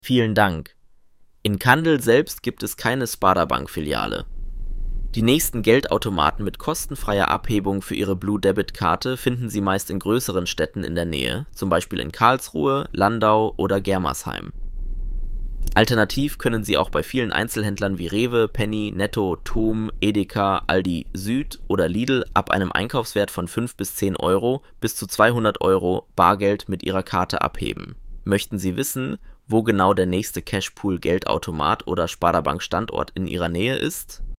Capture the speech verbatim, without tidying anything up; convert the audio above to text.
Vielen Dank. In Kandel selbst gibt es keine Sparda-Bank-Filiale. Die nächsten Geldautomaten mit kostenfreier Abhebung für Ihre Blue-Debit-Karte finden Sie meist in größeren Städten in der Nähe, zum Beispiel in Karlsruhe, Landau oder Germersheim. Alternativ können Sie auch bei vielen Einzelhändlern wie Rewe, Penny, Netto, Thom, Edeka, Aldi Süd oder Lidl ab einem Einkaufswert von fünf bis zehn Euro bis zu zweihundert Euro Bargeld mit Ihrer Karte abheben. Möchten Sie wissen, wo genau der nächste Cashpool-Geldautomat oder Sparda-Bank-Standort in Ihrer Nähe ist?